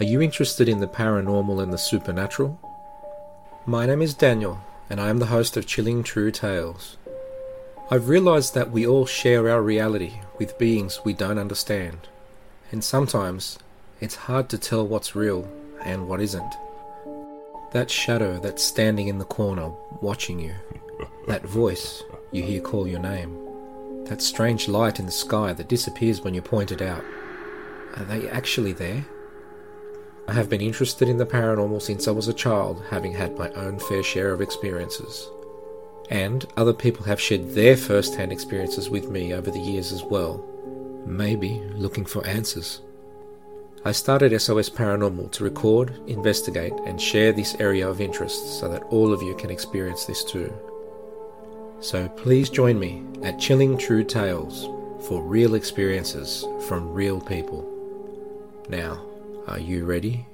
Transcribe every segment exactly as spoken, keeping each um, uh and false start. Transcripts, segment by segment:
Are you interested in the paranormal and the supernatural? My name is Daniel, and I am the host of Chilling True Tales. I've realized that we all share our reality with beings we don't understand, and sometimes it's hard to tell what's real and what isn't. That shadow that's standing in the corner watching you, that voice you hear call your name, that strange light in the sky that disappears when you point it out. Are they actually there? I have been interested in the paranormal since I was a child, having had my own fair share of experiences. And other people have shared their first-hand experiences with me over the years as well, maybe looking for answers. I started S O S Paranormal to record, investigate, and share this area of interest so that all of you can experience this too. So please join me at Chilling True Tales for real experiences from real people. Now, are you ready?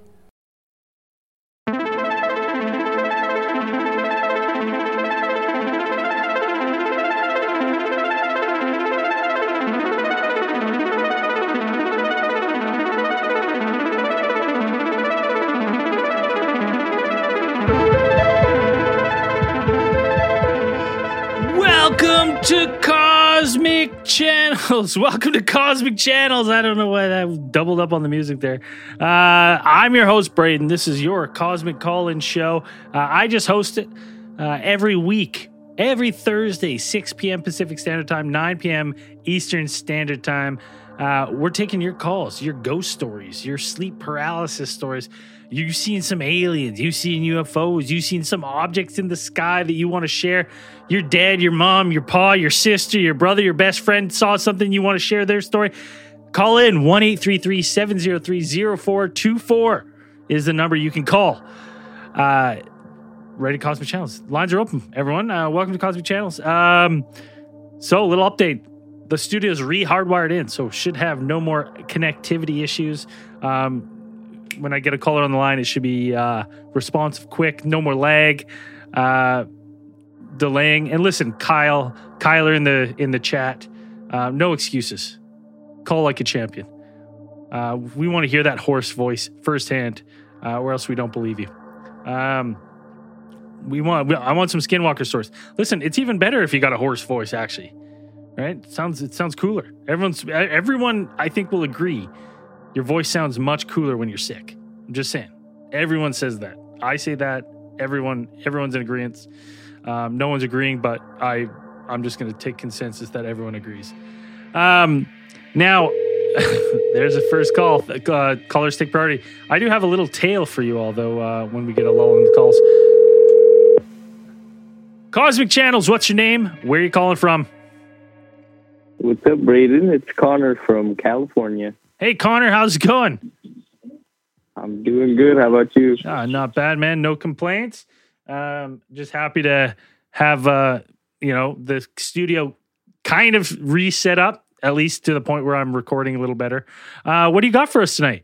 Welcome to Cosmic Channels. Welcome to Cosmic Channels. I don't know why that doubled up on the music there. Uh, I'm your host, Braden. This is your Cosmic Call-In show. Uh, I just host it uh, every week, every Thursday, six p.m. Pacific Standard Time, nine p.m. Eastern Standard Time. Uh, we're taking your calls, your ghost stories, your sleep paralysis stories. You've seen some aliens, you've seen U F Os, you've seen some objects in the sky that you want to share. Your dad, your mom, your pa, your sister, your brother, your best friend saw something, you want to share their story. Call in one eight three three, seven zero three, zero four two four is the number you can call. Uh, ready to Cosmic Channels. Lines are open, everyone. Uh, welcome to Cosmic Channels. Um, so, a little update. The studio's re-hardwired in, so should have no more connectivity issues. Um, when I get a caller on the line, it should be uh, responsive, quick, no more lag, uh, delaying. And listen, Kyle, Kyler in the in the chat, uh, no excuses. Call like a champion. Uh, we want to hear that hoarse voice firsthand, uh, or else we don't believe you. Um, we want. I want some Skinwalker stories. Listen, it's even better if you got a hoarse voice, actually. Right? It sounds it sounds cooler. Everyone's everyone I think will agree. Your voice sounds much cooler when you're sick. I'm just saying. Everyone says that. I say that. Everyone everyone's in agreement. Um, no one's agreeing, but I I'm just going to take consensus that everyone agrees. Um, now there's a first call. Uh, callers take priority. I do have a little tale for you all though. Uh, when we get a lull in the calls. Cosmic Channels. What's your name? Where are you calling from? What's up, Braden? It's Connor from California. Hey, Connor, how's it going? I'm doing good. How about you? Uh, not bad, man. No complaints. Um, just happy to have, uh, you know, the studio kind of reset up, at least to the point where I'm recording a little better. Uh, what do you got for us tonight?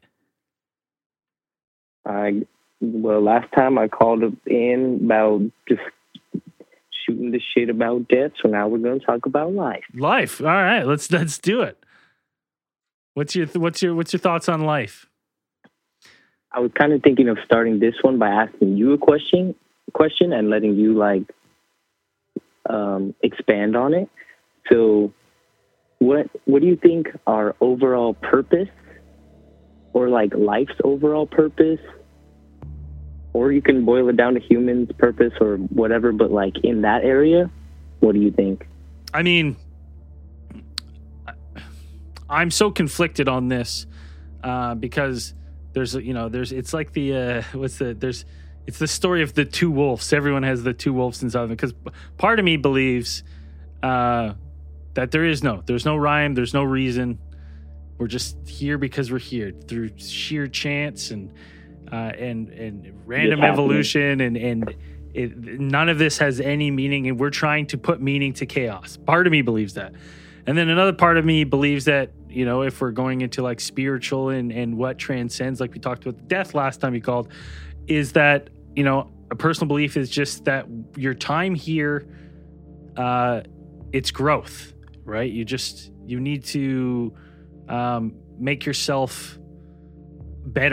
I well, last time I called in about just shooting the shit about death, so now we're going to talk about life. Life. All right, let's let's do it. What's your what's your what's your thoughts on life? I was kind of thinking of starting this one by asking you a question, question, and letting you like um, expand on it. So, what what do you think our overall purpose, or like life's overall purpose? Or you can boil it down to humans' purpose or whatever, but like in that area, what do you think? I mean, I'm so conflicted on this uh, because there's, you know, there's, it's like the, uh, what's the, there's, it's the story of the two wolves. Everyone has the two wolves inside of them because part of me believes uh, that there is no, there's no rhyme, there's no reason. We're just here because we're here through sheer chance and, Uh, and and random evolution and and it, none of this has any meaning, and we're trying to put meaning to chaos. Part of me believes that, and then another part of me believes that, you know, if we're going into like spiritual and and what transcends, like we talked about death last time you called, is that, you know, a personal belief is just that your time here, uh, it's growth, right? You just you need to um, make yourself better.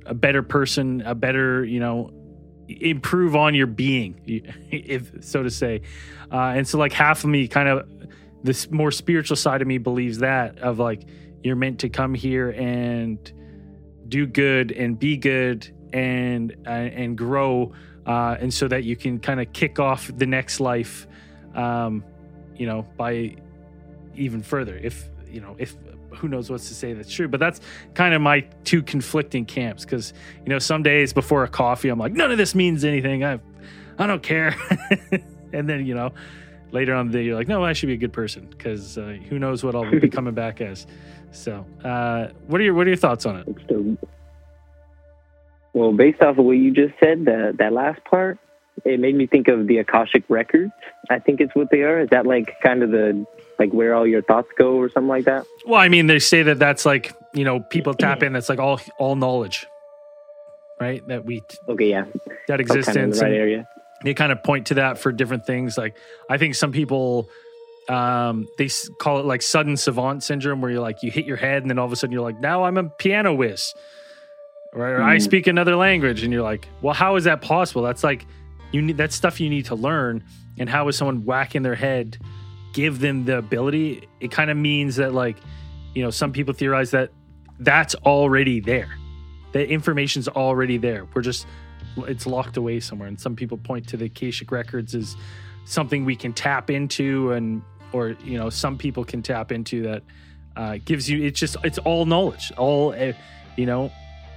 a better person, a better, you know, improve on your being, if so to say. Uh, and so like half of me kind of, this more spiritual side of me believes that, of like, you're meant to come here and do good and be good and uh, and grow, uh, and so that you can kind of kick off the next life, um, you know, by even further. If you know, if who knows what's to say that's true, but that's kind of my two conflicting camps. Because you know, some days before a coffee, I'm like, none of this means anything. I, I don't care. And then you know, later on the day, you're like, no, I should be a good person because uh, who knows what I'll be coming back as. So, uh, what are your what are your thoughts on it? So, well, based off of what you just said, that that last part, it made me think of the Akashic Records. I think it's what they are. Is that like kind of the like where all your thoughts go or something like that? Well, I mean, they say that that's like, you know, people tap in. That's like all all knowledge, right? That we okay, yeah, that existence. Kind of in the right area. They kind of point to that for different things. Like I think some people. Um, they s- call it like sudden savant syndrome, where you're like, you hit your head and then all of a sudden you're like, now I'm a piano whiz, or, or mm. I speak another language. And you're like, well, how is that possible? That's like, you need, that's stuff you need to learn. And how is someone whacking their head give them the ability? It kind of means that like, you know, some people theorize that that's already there. The information's already there. We're just, it's locked away somewhere. And some people point to the Akashic Records as something we can tap into, and or you know, some people can tap into that uh, gives you. It's just it's all knowledge, all uh, you know.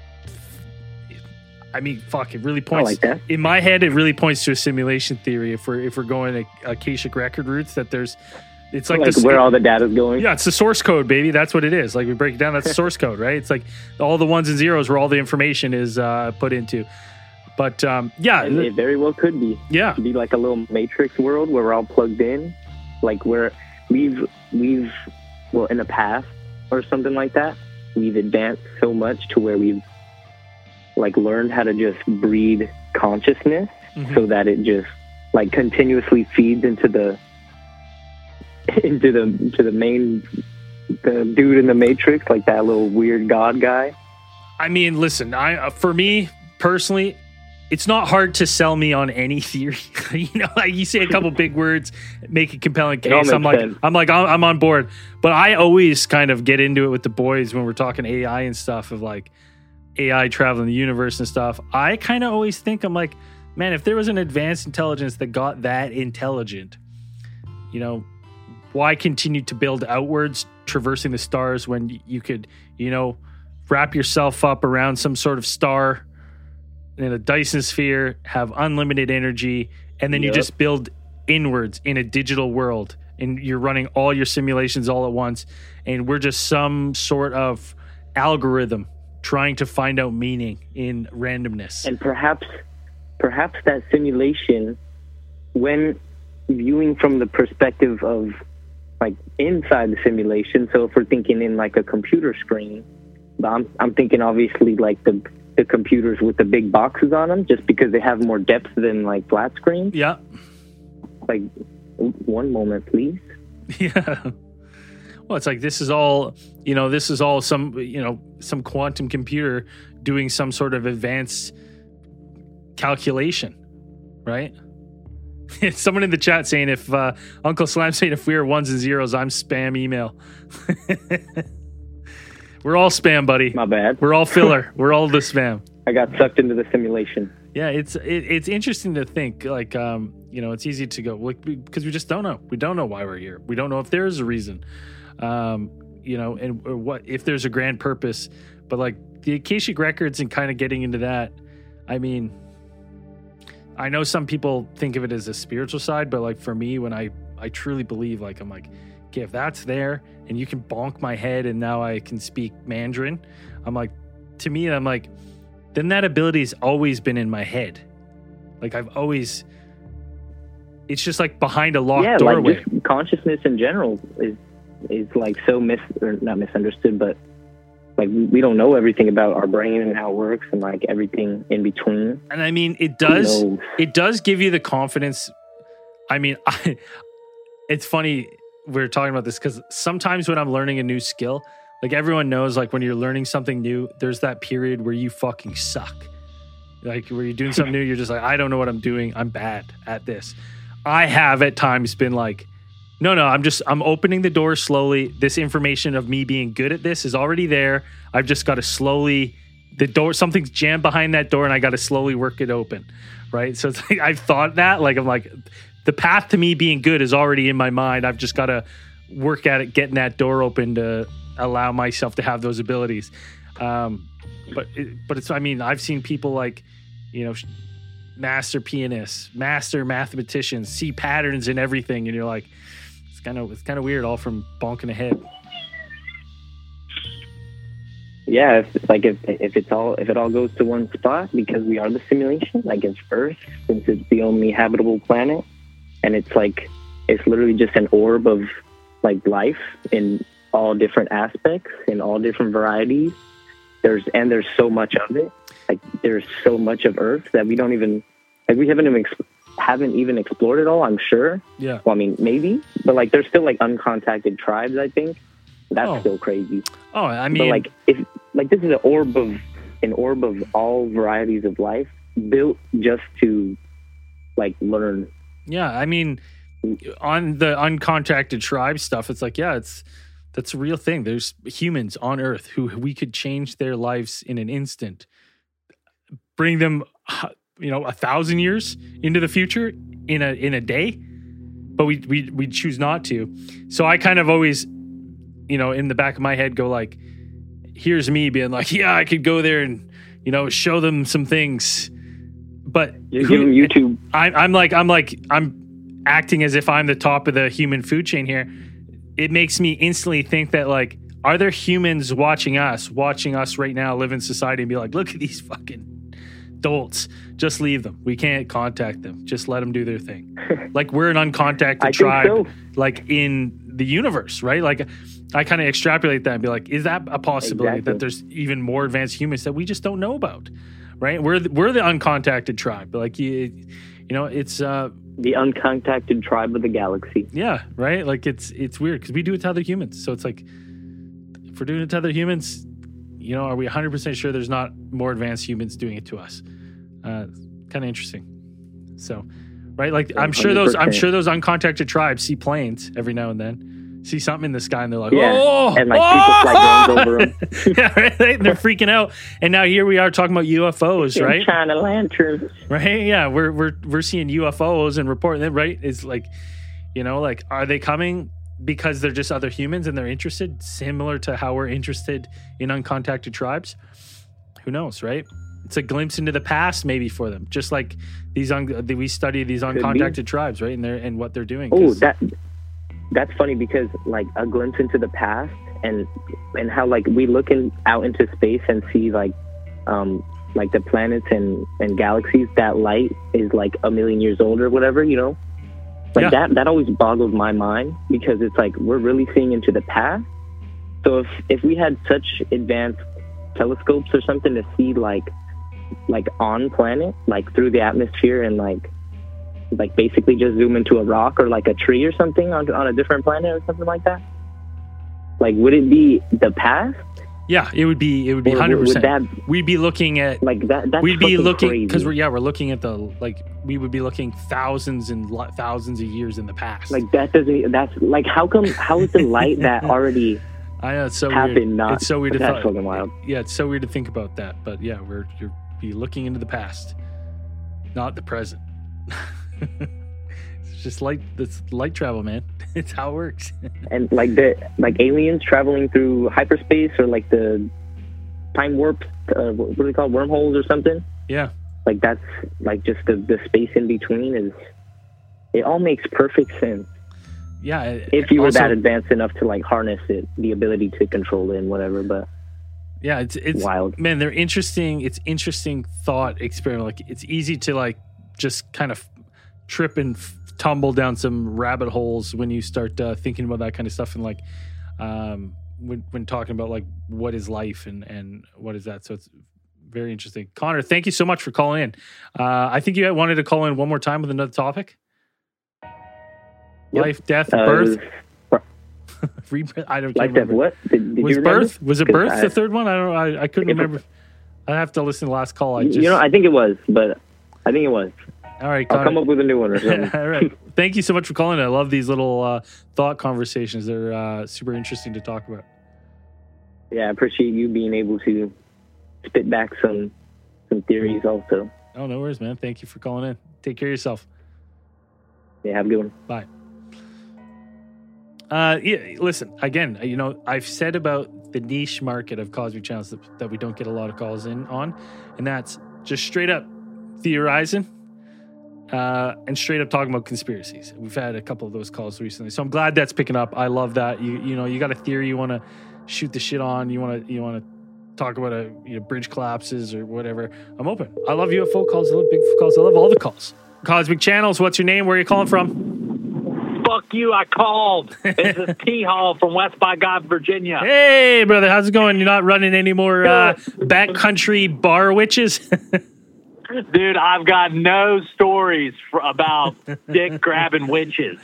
I mean, fuck! It really points. I like that. In my head, it really points to a simulation theory. If we're if we're going to Akashic Record routes, that there's, it's like, like this, where all the data's going. Yeah, it's the source code, baby. That's what it is. Like we break it down, that's the source code, right? It's like all the ones and zeros where all the information is uh, put into. But um, yeah, and it very well could be. Yeah, it could be like a little Matrix world where we're all plugged in, like where we've we've well in the past or something like that. We've advanced so much to where we've like learned how to just breed consciousness, mm-hmm. so that it just like continuously feeds into the into the into the main the dude in the Matrix, like that little weird god guy. I mean, listen, I uh, for me personally, it's not hard to sell me on any theory. You know, like you say a couple big words, make a compelling case. I'm like, sense. I'm like, I'm on board. But I always kind of get into it with the boys when we're talking A I and stuff, of like A I traveling the universe and stuff. I kind of always think, I'm like, man, if there was an advanced intelligence that got that intelligent, you know, why continue to build outwards, traversing the stars, when you could, you know, wrap yourself up around some sort of star in a Dyson sphere, have unlimited energy, and then yep. you just build inwards in a digital world, and you're running all your simulations all at once, and we're just some sort of algorithm trying to find out meaning in randomness. And perhaps perhaps that simulation, when viewing from the perspective of like inside the simulation, so if we're thinking in like a computer screen, I'm I'm thinking obviously like the the computers with the big boxes on them, just because they have more depth than like flat screens. Yeah. Like, one moment, please. Yeah. Well, it's like, this is all, you know, this is all some, you know, some quantum computer doing some sort of advanced calculation, right? Someone in the chat saying, if uh, Uncle Slam saying, if we are ones and zeros, I'm spam email. We're all spam, buddy. My bad. We're all filler. We're all the spam. I got sucked into the simulation. Yeah, it's it, it's interesting to think, like, um, you know, it's easy to go, like, because we just don't know. We don't know why we're here. We don't know if there is a reason, um, you know, and or what if there's a grand purpose. But like the Akashic Records and kind of getting into that, I mean, I know some people think of it as a spiritual side, but like for me, when I I truly believe, like, I'm like, okay, if that's there and you can bonk my head and now I can speak Mandarin, I'm like, to me, I'm like, then that ability has always been in my head. Like I've always, it's just like behind a locked yeah, doorway. Like just consciousness in general is is like so mis or not misunderstood, but like we don't know everything about our brain and how it works and like everything in between. And I mean, it does, it does give you the confidence. I mean, I, it's funny we're talking about this because sometimes when I'm learning a new skill, Like everyone knows, like when you're learning something new, there's that period where you fucking suck. Like where you're doing something new, you're just like, I don't know what I'm doing. I'm bad at this. I have at times been like, no, no, I'm just, I'm opening the door slowly. This information of me being good at this is already there. I've just got to slowly, the door, something's jammed behind that door and I got to slowly work it open. Right. So it's like, I've thought that, like, I'm like, the path to me being good is already in my mind. I've just got to work at it, getting that door open to allow myself to have those abilities. Um, but, it, but it's, I mean, I've seen people like, you know, master pianists, master mathematicians, see patterns in everything. And you're like, it's kind of, it's kind of weird all from bonking a head. Yeah. If, like if, if it's all, if it all goes to one spot because we are the simulation, like it's Earth, since it's the only habitable planet. And it's like, it's literally just an orb of like life in all different aspects, in all different varieties. There's, and there's so much of it. Like there's so much of Earth that we don't even, like we haven't even, haven't even explored it all, I'm sure. Yeah. Well, I mean, maybe, but like there's still like uncontacted tribes, I think. That's Oh. still crazy. Oh, I But mean, like, if, like this is an orb of, an orb of all varieties of life built just to like learn. yeah, I mean, on the uncontacted tribe stuff, it's like, yeah, it's, that's a real thing. There's humans on Earth who we could change their lives in an instant, bring them, you know, a thousand years into the future in a in a day, but we we we choose not to. So I kind of always, you know, in the back of my head, go like, here's me being like, yeah, I could go there and, you know, show them some things, but Just give them YouTube. I'm I'm like I'm like I'm acting as if I'm the top of the human food chain here. It makes me instantly think that, like, are there humans watching us, watching us right now, live in society and be like, look at these fucking dolts. Just leave them. We can't contact them. Just let them do their thing. Like we're an uncontacted I tribe, think so. like in the universe, right? Like I kind of extrapolate that and be like, is that a possibility Exactly. that there's even more advanced humans that we just don't know about, right? We're the, we're the uncontacted tribe. But like you, you know, it's uh, The uncontacted tribe of the galaxy. yeah, right. Like it's it's weird because we do it to other humans. So it's like if we're doing it to other humans, you know, are we one hundred percent sure there's not more advanced humans doing it to us? Uh, kind of interesting. So, right, like I'm sure those I'm one hundred percent. sure those uncontacted tribes see planes every now and then, see something in the sky, and they're like, Yeah, oh, and like oh! people fly drones over them. Yeah, right. They're freaking out, and now here we are talking about U F Os, right? China lanterns. Right? Yeah, we're we're we're seeing U F Os and reporting them. Right? It's like, you know, like are they coming because they're just other humans and they're interested, similar to how we're interested in uncontacted tribes? Who knows, right? It's a glimpse into the past, maybe for them, just like these. Un- we study these uncontacted tribes, right? And they're and what they're doing. Oh, 'cause- that that's funny because like a glimpse into the past and and how like we look in, out into space and see like um like the planets and and galaxies. That light is like a million years old or whatever, you know. Like Yeah. that that always boggles my mind because it's like we're really seeing into the past. So if if we had such advanced telescopes or something to see like like on planet, like through the atmosphere and like like basically just zoom into a rock or like a tree or something on, on a different planet or something like that, like would it be the past? yeah, it would be it would be Or would- hundred would percent. that- We'd be looking at Like that that's we'd be fucking looking crazy. because we're yeah we're looking at the like we would be looking thousands and lo- thousands of years in the past. like that doesn't that's like how come how is the light that already I know it's so happened weird. not It's so weird to that's thought- fucking wild. Yeah, it's so weird to think about that. But yeah, we're you're be looking into the past, not the present. It's just light. It's light travel, man. It's how it works. And like the like aliens traveling through hyperspace or like the time warp uh, what do they call wormholes or something, Yeah, like that's like just the, the space in between is it all makes perfect sense yeah. if you were also- that advanced enough to like harness it, the ability to control it and whatever. But Yeah, it's it's wild. man. They're interesting. It's interesting thought experiment. Like it's easy to like just kind of trip and f- tumble down some rabbit holes when you start uh, thinking about that kind of stuff and like um, when when talking about like what is life and and what is that. So it's very interesting. Connor, thank you so much for calling in. Uh, I think you wanted to call in one more time with another topic. Yep. Life, death, uh, it birth. was- Rebirth. I don't Life, remember. Death, what? Did, did was you remember? Birth? Was it 'Cause Birth? I, the third one? I don't. I, I couldn't remember. I have to listen to the last call. I just. You know, I think it was, but I think it was. All right, I'll Connor. come up with a new one or something. All right. Thank you so much for calling. I love these little uh, thought conversations. They're uh, super interesting to talk about. Yeah, I appreciate you being able to spit back some some theories also. Oh, no worries, man. Thank you for calling in. Take care of yourself. Yeah, have a good one. Bye. Uh, yeah, listen, again, you know, I've said about the niche market of Cosmic Channels that, that we don't get a lot of calls in on, and that's just straight up theorizing uh, and straight up talking about conspiracies. We've had a couple of those calls recently, so I'm glad that's picking up. I love that. You you know, you got a theory you want to shoot the shit on, you want to you want to talk about a you know, bridge collapses or whatever. I'm open. I love U F O calls. I love big calls. I love all the calls. Cosmic Channels, what's your name? Where are you calling from? Fuck you, I called. This is T Hall from West by God, Virginia. Hey, brother, how's it going? You're not running any more uh, backcountry bar witches? Dude, I've got no stories for, about dick grabbing witches.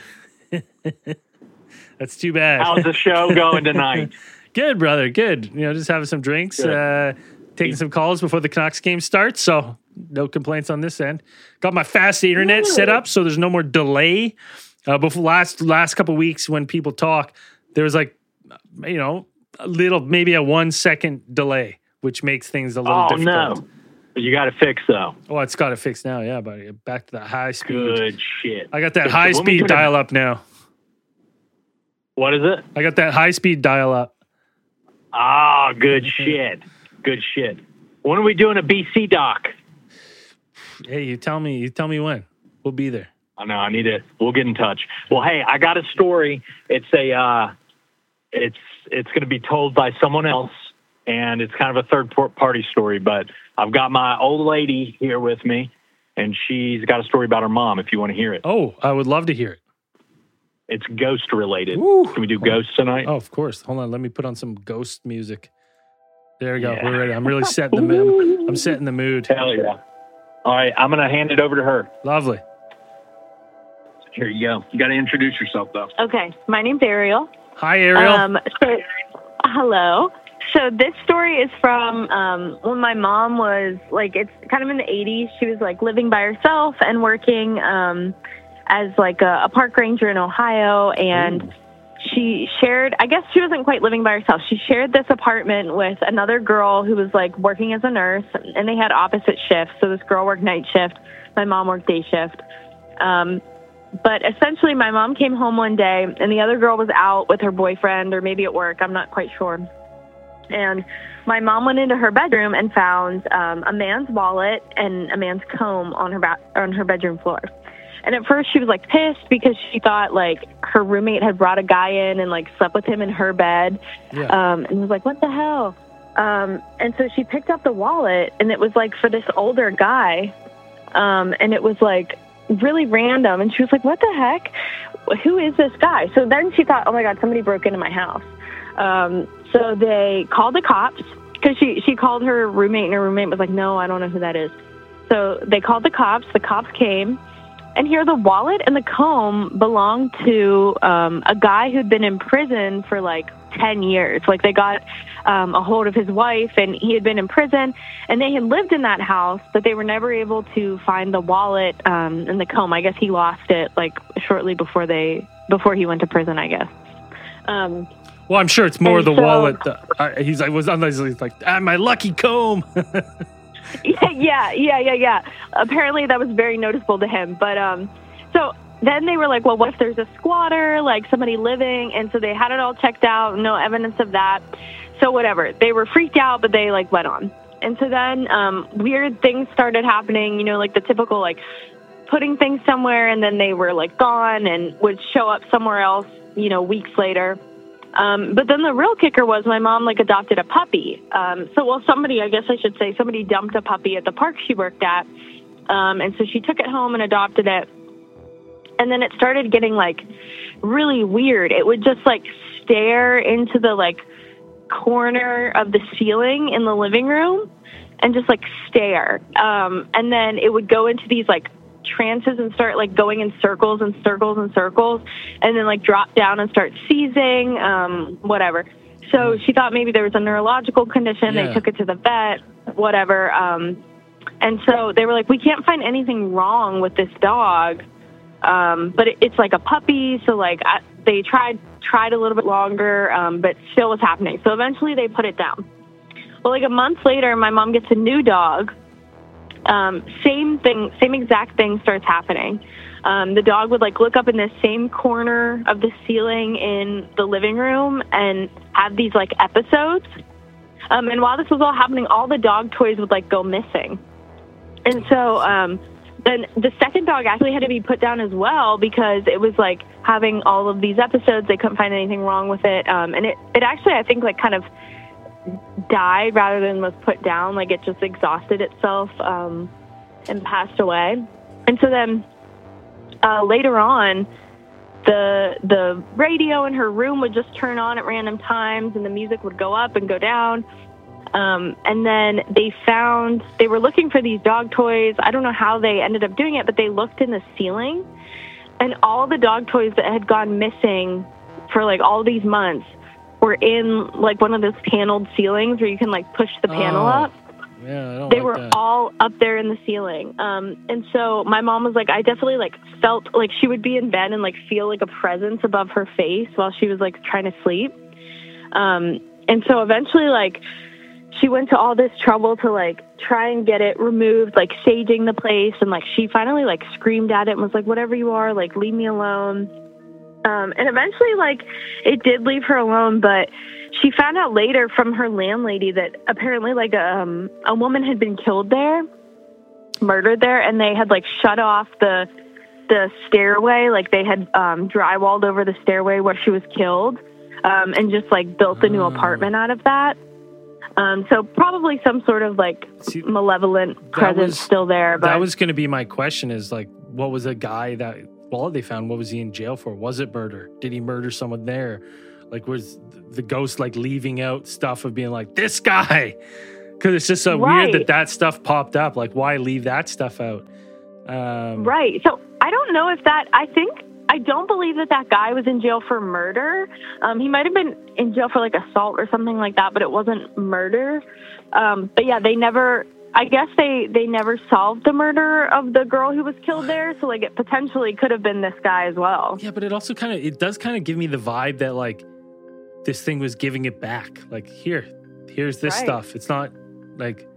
That's too bad. How's the show going tonight? Good, brother. Good. You know, just having some drinks, uh, taking some calls before the Canucks game starts. So no complaints on this end. Got my fast internet set up so there's no more delay. Uh, before last last couple of weeks when people talk, there was like, you know, a little, maybe a one second delay, which makes things a little Oh, difficult. no. You got to fix, though. Oh, it's got to fix now. Yeah, buddy. Back to that high speed. Good shit. I got that Good. high When we speed gonna- dial up now. What is it? I got that high speed dial up. Ah, good shit. Good shit. When are we doing a B C doc? Hey, you tell me. You tell me when. We'll be there. I know. I need it. We'll get in touch. Well, hey, I got a story. It's a. Uh, it's it's going to be told by someone else, and it's kind of a third party story. But I've got my old lady here with me, and she's got a story about her mom. If you want to hear it, Oh, I would love to hear it. it's ghost related. Woo. Can we do ghosts tonight? Oh, of course. Hold on. Let me put on some ghost music. There we go. Yeah. We're ready. I'm really setting the mood. I'm setting the mood. Hell yeah! All right, I'm going to hand it over to her. Lovely. Here you go. You got to introduce yourself, though. Okay, my name's Ariel. Hi, Ariel. Um, so, hello. So this story is from um, when my mom was like, it's kind of in the eighties. She was like living by herself and working um, as like a, a park ranger in Ohio, and Ooh. she shared. I guess she wasn't quite living by herself. She shared this apartment with another girl who was like working as a nurse, and they had opposite shifts. So this girl worked night shift, my mom worked day shift. Um, But essentially, my mom came home one day, and the other girl was out with her boyfriend, or maybe at work. I'm not quite sure. And my mom went into her bedroom and found um, a man's wallet and a man's comb on her ba- on her bedroom floor. And at first, she was like pissed because she thought like her roommate had brought a guy in and like slept with him in her bed, Yeah. um, and was like, "What the hell?" Um, and so she picked up the wallet, and it was like for this older guy, um, and it was like really random, and she was like, "What the heck? Who is this guy?" So then she thought, "Oh my God, somebody broke into my house." Um, so they called the cops because she she called her roommate, and her roommate was like, "No, I don't know who that is." So they called the cops. The cops came, and here the wallet and the comb belonged to um, a guy who'd been in prison for like ten years. Like they got um, a hold of his wife, and he had been in prison, and they had lived in that house, but they were never able to find the wallet um, and the comb. I guess he lost it like shortly before they before he went to prison, I guess. Um, well, I'm sure it's more and the so- wallet. Uh, he's like, was unless he's like, ah, my lucky comb. yeah, yeah, yeah, yeah. Apparently that was very noticeable to him. But um, so then they were like, well, what if there's a squatter, like somebody living? And so they had it all checked out, no evidence of that. So whatever. They were freaked out, but they like went on. And so then um, weird things started happening, you know, like the typical like putting things somewhere and then they were like gone and would show up somewhere else, you know, weeks later. Um, but then the real kicker was my mom like adopted a puppy. Um, so, well, somebody, I guess I should say, somebody dumped a puppy at the park she worked at. Um, and so she took it home and adopted it. And then it started getting like really weird. It would just like stare into the like corner of the ceiling in the living room and just like stare. Um, and then it would go into these like trances and start like going in circles and circles and circles, and then like drop down and start seizing, um, whatever. So she thought maybe there was a neurological condition. Yeah. They took it to the vet, whatever. Um, and so they were like, we can't find anything wrong with this dog. Um, but it, it's like a puppy. So like I, they tried, tried a little bit longer, um, but still was happening. So eventually they put it down. Well, like a month later, my mom gets a new dog. Um, same thing, same exact thing starts happening. Um, the dog would like look up in the same corner of the ceiling in the living room and have these like episodes. Um, and while this was all happening, all the dog toys would like go missing. And so um, then the second dog actually had to be put down as well because it was like having all of these episodes. They couldn't find anything wrong with it. Um, and it, it actually, I think, like kind of died rather than was put down. Like it just exhausted itself um, and passed away. And so then uh, later on, the the radio in her room would just turn on at random times, and the music would go up and go down. Um, and then they found, they were looking for these dog toys. I don't know how they ended up doing it, but they looked in the ceiling, and all the dog toys that had gone missing for like all these months were in like one of those paneled ceilings where you can like push the panel Oh, up. Yeah, I don't They like were that. all up there in the ceiling. Um, and so my mom was like, I definitely like felt like she would be in bed and like feel like a presence above her face while she was like trying to sleep. Um, and so eventually like she went to all this trouble to like try and get it removed, like saging the place. And like, she finally like screamed at it and was like, whatever you are, like leave me alone. Um, and eventually like it did leave her alone, but she found out later from her landlady that apparently like um, a woman had been killed there, murdered there, and they had like shut off the the stairway, like they had um, drywalled over the stairway where she was killed, um, and just like built a new Oh. apartment out of that. Um, so probably some sort of like See, malevolent presence was- still there. But That was going to be my question is like, what was a guy that wallet they found? What was he in jail for? Was it murder? Did he murder someone there? Like, was the ghost like leaving out stuff of being like, this guy? Because it's just so Right. weird that that stuff popped up. Like, why leave that stuff out? Um, Right. So I don't know if that, I think, I don't believe that that guy was in jail for murder. Um, he might have been in jail for like assault or something like that, but it wasn't murder. Um, but yeah, they never, I guess they, they never solved the murder of the girl who was killed there. So like it potentially could have been this guy as well. Yeah, but it also kind of, it does kind of give me the vibe that like this thing was giving it back. Like, here, here's this Right. stuff. It's not like,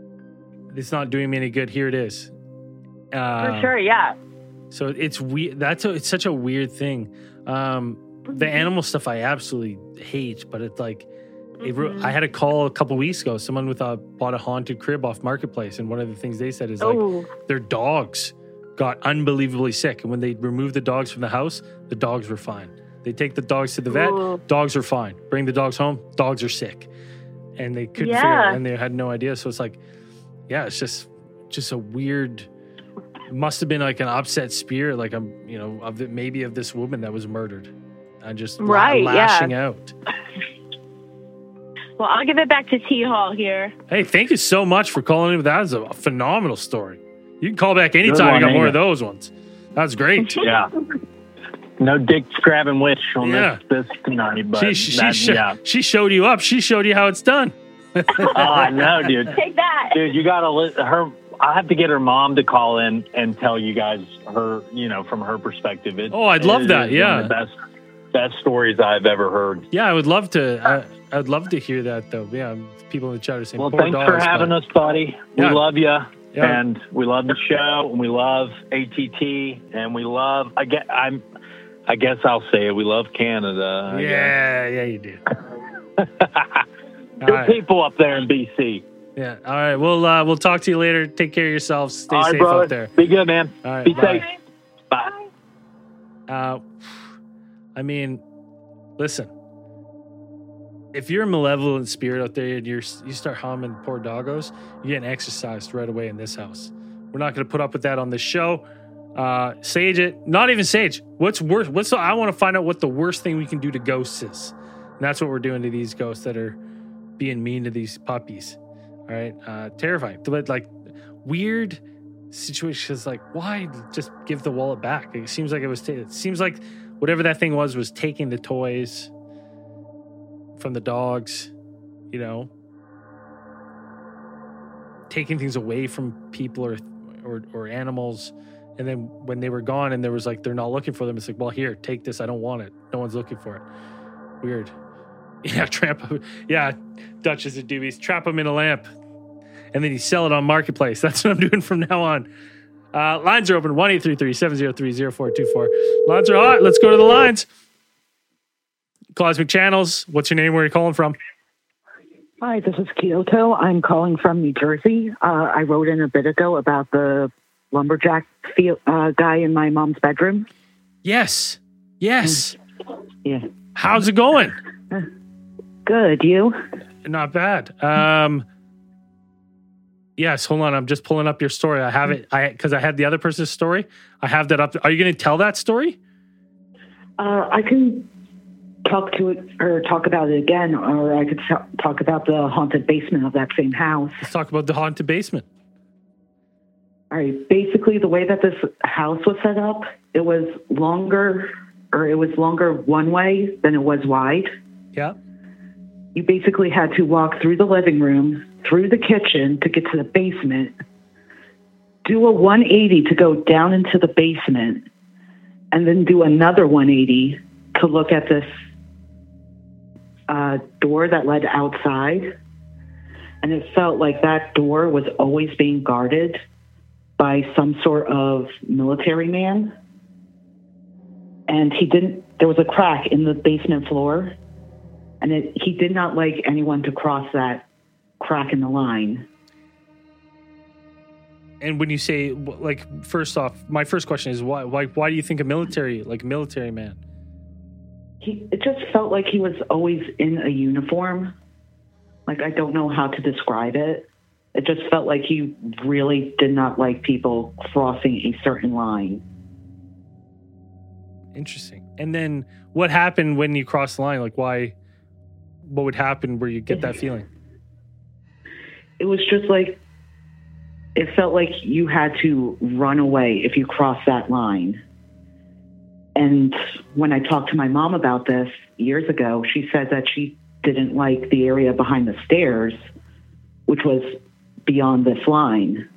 it's not doing me any good. Here it is. For Um, sure. Yeah. So it's weird. That's a, it's such a weird thing. Um, the animal stuff I absolutely hate, but it's like, it, re- Mhm. I had a call a couple weeks ago. Someone with a bought a haunted crib off Marketplace, and one of the things they said is like Oh, their dogs got unbelievably sick, and when they removed the dogs from the house, the dogs were fine. They take the dogs to the vet, Ooh. dogs are fine. Bring the dogs home, dogs are sick, and they couldn't figure Yeah. it, and they had no idea. So it's like, yeah, it's just just a weird. Must have been like an upset spirit, like I'm, you know, of the, maybe of this woman that was murdered, and just la- Right, yeah. lashing out. well, I'll give it back to T Hall here. Hey, thank you so much for calling in. That was a phenomenal story. You can call back anytime. one, You got ain't more it? of those ones. That's great. Yeah. No dick grabbing witch on Yeah. this, this tonight, but she she, that, she, sho- yeah. she showed you up. She showed you how it's done. Oh, I know, dude. Take that. Dude, you gotta li- her. I have to get her mom to call in and tell you guys her, you know, from her perspective. It, Oh, I'd love it that, is yeah. one of the best, best stories I've ever heard. Yeah, I would love to. I, I'd love to hear that though. Yeah, people in the chat are saying, Well, poor thanks dogs, for having but- us, buddy. We Yeah. love you, Yeah. and we love the show, and we love A T T, and we love. I guess I'm. I guess I'll say it. We love Canada. I Yeah, yeah, you do. guess. All Good right. people up there in B C. Yeah. All right. We'll uh, we'll talk to you later. Take care of yourselves. Stay All right, safe brother. out there. Be good, man. All right. Be bye. safe. Bye. Uh, I mean, listen. If you're a malevolent spirit out there and you're you start humming poor doggos, you're getting exercised right away in this house. We're not going to put up with that on this show. Uh, sage it. Not even sage. What's worse? What's the, I want to find out what the worst thing we can do to ghosts is. And that's what we're doing to these ghosts that are being mean to these puppies. All right. Uh, terrifying. But like weird situation is like, why just give the wallet back? It seems like it was. T- it seems like whatever that thing was was taking the toys from the dogs. You know, taking things away from people or or or animals. And then when they were gone and there was like, they're not looking for them, it's like, well, here, take this. I don't want it. No one's looking for it. Weird. Yeah, trap. Yeah, Duchess of Doobies. Trap them in a lamp. And then you sell it on Marketplace. That's what I'm doing from now on. Uh, lines are open. one eight three three, seven zero three, zero four two four. Lines are hot. Let's go to the lines. Cosmic Channels. What's your name? Where are you calling from? Hi, this is Kyoto. I'm calling from New Jersey. Uh, I wrote in a bit ago about the lumberjack feel, uh, guy in my mom's bedroom. Yes. Yes. Yeah. How's it going? Good. You? Not bad. Um, yes. Hold on. I'm just pulling up your story. I have it. I because I had the other person's story. I have that up. Are you going to tell that story? Uh, I can talk to it or talk about it again, or I could t- talk about the haunted basement of that same house. Let's talk about the haunted basement. All right. Basically, the way that this house was set up, it was longer, or it was longer one way than it was wide. Yeah. You basically had to walk through the living room, through the kitchen to get to the basement, do a one eighty to go down into the basement, and then do another one eighty to look at this uh, door that led outside. And it felt like that door was always being guarded by some sort of military man. And he didn't, there was a crack in the basement floor, and it, he did not like anyone to cross that crack in the line. And when you say, like, first off, my first question is why, why, why do you think a military, like a military man? He, it just felt like he was always in a uniform. Like, I don't know how to describe it. It just felt like he really did not like people crossing a certain line. Interesting. And then what happened when you crossed the line? Like, why, what would happen where you get that feeling? It was just like, it felt like you had to run away if you crossed that line. And when I talked to my mom about this years ago, she said that she didn't like the area behind the stairs, which was beyond this line.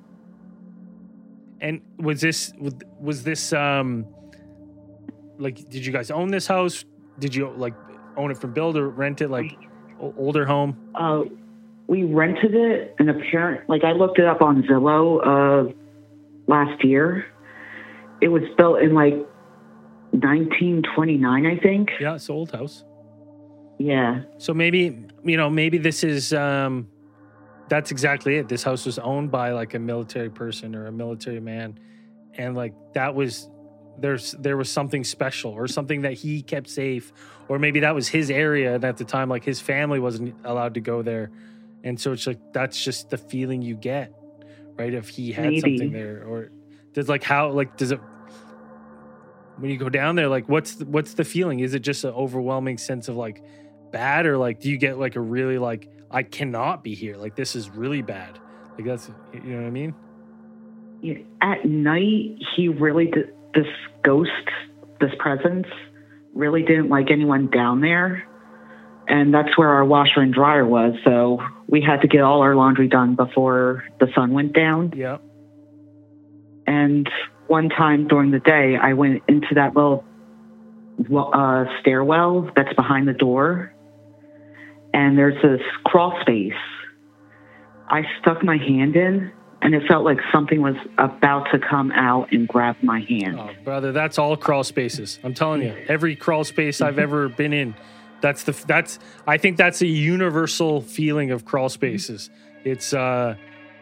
And was this, was this, um, like, did you guys own this house? Did you, like, own it from build or rent it, like, older home? Uh, we rented it, and apparent, like, I looked it up on Zillow uh, last year. It was built in, like, nineteen twenty-nine, I think. Yeah, it's an old house. Yeah. So maybe, you know, maybe this is, um, that's exactly it. This house was owned by, like, a military person or a military man. And, like, that was, there's, there was something special or something that he kept safe. Or maybe that was his area. And at the time, like, his family wasn't allowed to go there. And so it's like, that's just the feeling you get, right? If he had maybe. something there, or does, like, how, like, does it, when you go down there, like, what's the, what's the feeling? Is it just an overwhelming sense of, like, bad, or, like, do you get, like, a really, like, I cannot be here, like, this is really bad, like, that's, you know what I mean? Yeah. At night, he really did, this ghost, this presence, really didn't like anyone down there, and that's where our washer and dryer was. So we had to get all our laundry done before the sun went down. Yeah. And one time during the day, I went into that little uh, stairwell that's behind the door, and there's this crawl space. I stuck my hand in, and it felt like something was about to come out and grab my hand. Oh, brother, that's all crawl spaces. I'm telling you, every crawl space I've ever been in, that's the that's. I think that's a universal feeling of crawl spaces. It's uh.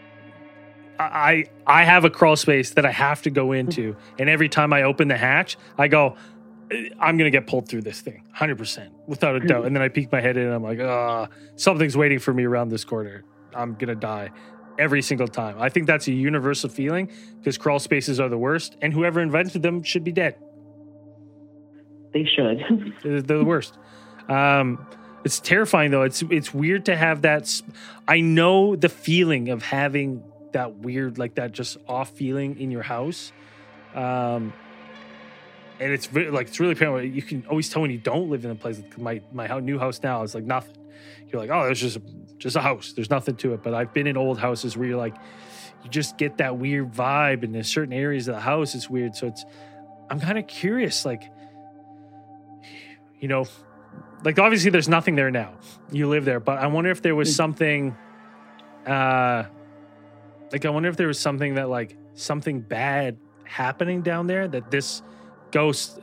I I have a crawl space that I have to go into, and every time I open the hatch, I go, I'm gonna get pulled through this thing, one hundred percent, without a doubt. And then I peek my head in, and I'm like, ah, oh, something's waiting for me around this corner. I'm gonna die every single time. I think that's a universal feeling because crawl spaces are the worst, and whoever invented them should be dead. They should. They're the worst. Um, it's terrifying though. It's it's weird to have that. Sp- I know the feeling of having that weird, like that just off feeling in your house. Um, and it's re- like, it's really apparent. You can always tell when you don't live in a place. Like my, my ho- new house now is like nothing. You're like, oh, there's just, just a house. There's nothing to it. But I've been in old houses where you're like, you just get that weird vibe, and in certain areas of the house, it's weird. So it's, I'm kind of curious, like, you know, like obviously there's nothing there now. You live there, but I wonder if there was something, uh, like I wonder if there was something that like something bad happening down there that this ghost,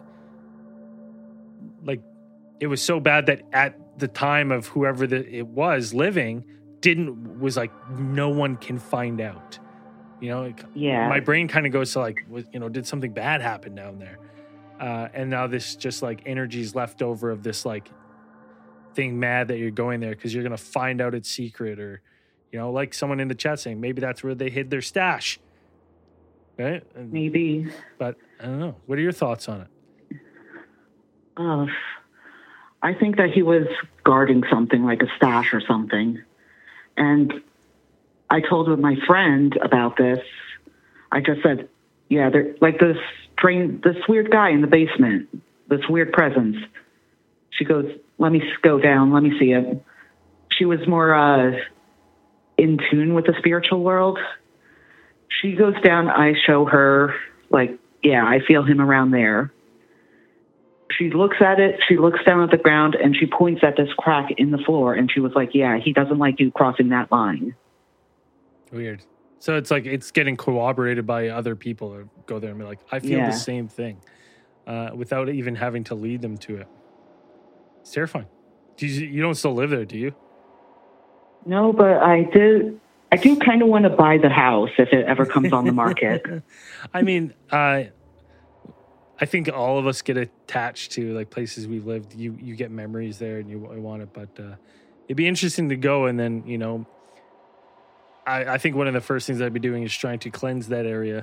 like, it was so bad that at the time of whoever the, it was living, didn't was like no one can find out. You know, like, Yeah. my brain kind of goes to like, was, you know, did something bad happen down there? Uh, and now this just like energy's left over of this like thing mad that you're going there because you're gonna find out its secret, or you know, like someone in the chat saying maybe that's where they hid their stash, right? And, Maybe. but I don't know. What are your thoughts on it? Uh, I think that he was guarding something like a stash or something. And I told my friend about this. I just said, yeah, there, like this train, this weird guy in the basement, this weird presence. She goes, let me go down. Let me see it. She was more uh, in tune with the spiritual world. She goes down. I show her, like, yeah, I feel him around there. She looks at it. She looks down at the ground, and she points at this crack in the floor. And she was like, yeah, he doesn't like you crossing that line. Weird. So it's like it's getting corroborated by other people who go there and be like, I feel Yeah. the same thing, uh, without even having to lead them to it. It's terrifying. Do you, you don't still live there, do you? No, but I did. I do kind of want to buy the house if it ever comes on the market. I mean, uh, I think all of us get attached to like places we've lived. You you get memories there and you, you want it, but uh, it'd be interesting to go. And then, you know, I, I think one of the first things I'd be doing is trying to cleanse that area.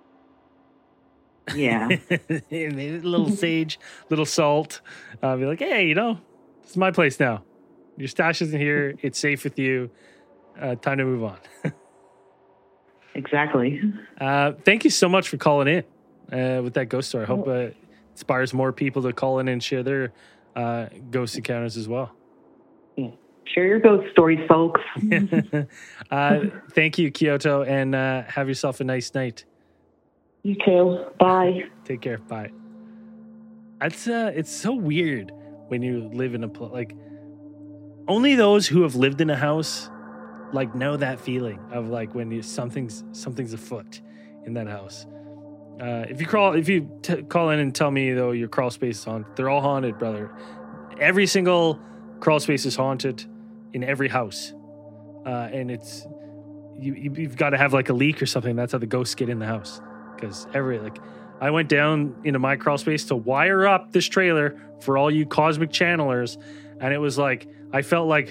Yeah. A little sage, little salt. Uh, be like, hey, you know, this is my place now. Your stash isn't here. It's safe with you. Uh, time to move on. Exactly. Uh, thank you so much for calling in uh, with that ghost story. I hope uh, it inspires more people to call in and share their uh, ghost encounters as well. Yeah. Share your ghost stories, folks. uh, thank you, Kyoto, and uh, have yourself a nice night. You too. Bye. Take care. Bye. That's uh, it's so weird when you live in a pl- like. Only those who have lived in a house like know that feeling of like when you, something's something's afoot in that house. Uh, if you call if you t- call in and tell me though your crawl space is haunted, they're all haunted, brother. Every single crawl space is haunted in every house, uh, and it's you, you you've got to have like a leak or something. That's how the ghosts get in the house. Because every like I went down into my crawl space to wire up this trailer for all you cosmic channelers, and it was like I felt like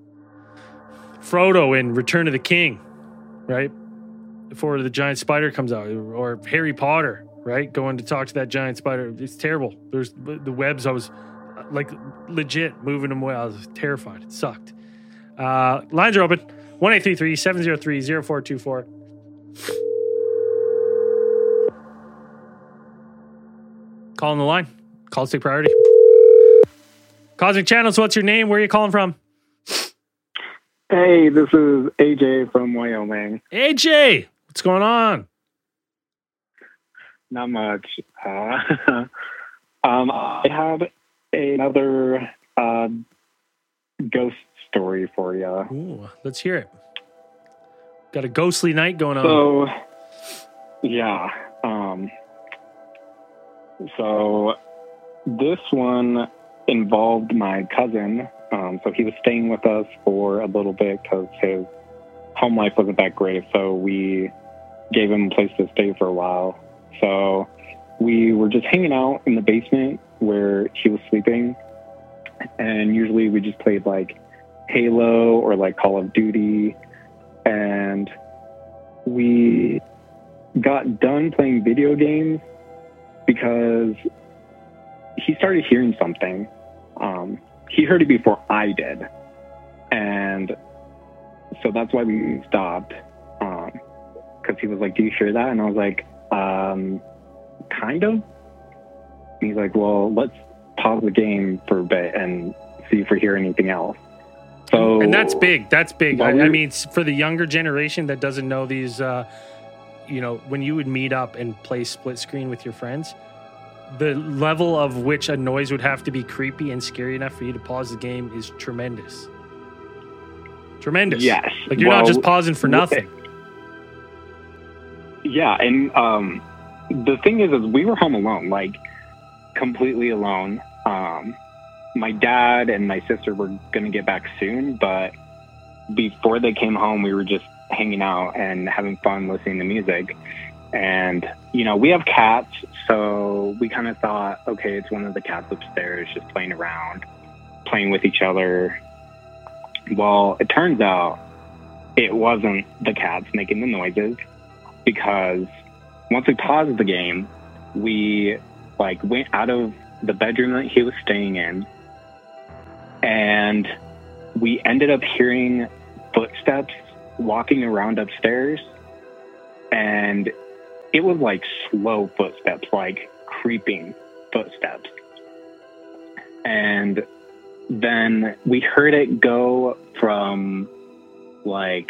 Frodo in Return of the King, right? Before the giant spider comes out, or Harry Potter, right? Going to talk to that giant spider. It's terrible. There's the webs. I was like legit moving them away. I was terrified. It sucked. Uh, lines are open. one eight three three, seven zero three, zero four two four. Call on the line. Calls take priority. Cosmic Channels, what's your name? Where are you calling from? Hey, this is A J from Wyoming. A J, what's going on? Not much. Uh, um, I had another uh, ghost story for you. Ooh, let's hear it. Got a ghostly night going on. So, yeah. Um, so, this one involved my cousin. Um, so he was staying with us for a little bit because his home life wasn't that great. So we gave him a place to stay for a while. So we were just hanging out in the basement where he was sleeping. And usually we just played like Halo or like Call of Duty. And we got done playing video games because he started hearing something. Um, he heard it before I did. And so that's why we stopped. Um, he was like, "Do you hear that?" And I was like, um, kind of. And he's like, "Well, let's pause the game for a bit and see if we hear anything else." So, and that's big. That's big. I, we I were- mean, s- for the younger generation that doesn't know these, uh, you know, when you would meet up and play split screen with your friends, the level of which a noise would have to be creepy and scary enough for you to pause the game is tremendous. Tremendous. Yes. Like you're not Well, just pausing for nothing. Yeah, and um, the thing is, is we were home alone, like completely alone. Um, my dad and my sister were going to get back soon, but before they came home, we were just hanging out and having fun listening to music. And, you know, we have cats, so we kind of thought, okay, it's one of the cats upstairs just playing around, playing with each other. Well, it turns out it wasn't the cats making the noises, because once we paused the game, we like went out of the bedroom that he was staying in, and we ended up hearing footsteps walking around upstairs, and it was like slow footsteps, like creeping footsteps. And then we heard it go from like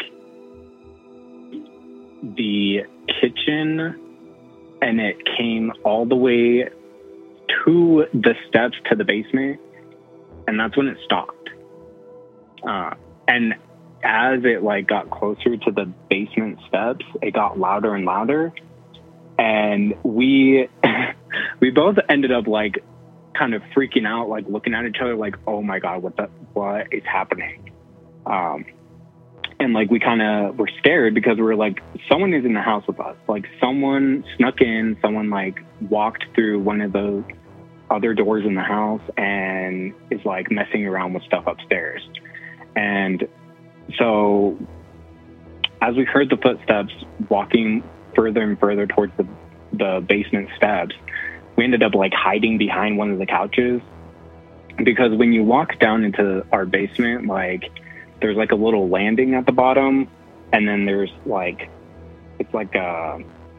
the kitchen, and it came all the way to the steps to the basement, and that's when it stopped. Uh, and as it like got closer to the basement steps, it got louder and louder, and we we both ended up like kind of freaking out, like looking at each other like, oh my god, what the what is happening? Um, and like we kind of were scared because we were like, someone is in the house with us. Like someone snuck in, someone like walked through one of the other doors in the house and is like messing around with stuff upstairs. And so as we heard the footsteps walking further and further towards the, the basement steps, we ended up like hiding behind one of the couches, because when you walk down into our basement, like there's like a little landing at the bottom, and then there's like, it's like a,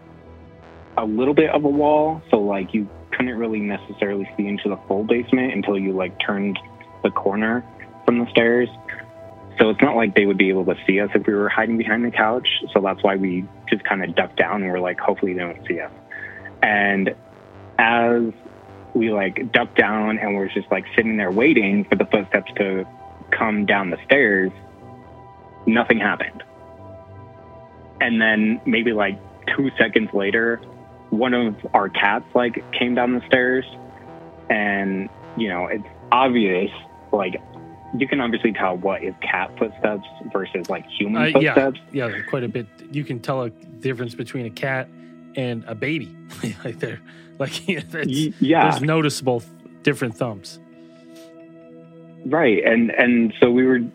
a little bit of a wall. So like you couldn't really necessarily see into the full basement until you like turned the corner from the stairs. So it's not like they would be able to see us if we were hiding behind the couch. So that's why we just kind of ducked down and we're like, hopefully they don't see us. And as we like ducked down and we're just like sitting there waiting for the footsteps to come down the stairs, nothing happened. And then maybe like two seconds later, one of our cats like came down the stairs, and you know, it's obvious, like you can obviously tell what is cat footsteps versus like human Uh, yeah, footsteps. yeah, quite a bit. You can tell a difference between a cat and a baby. Like they're like yeah, it's, Y- yeah. there's noticeable different thumbs. Right. And and so we were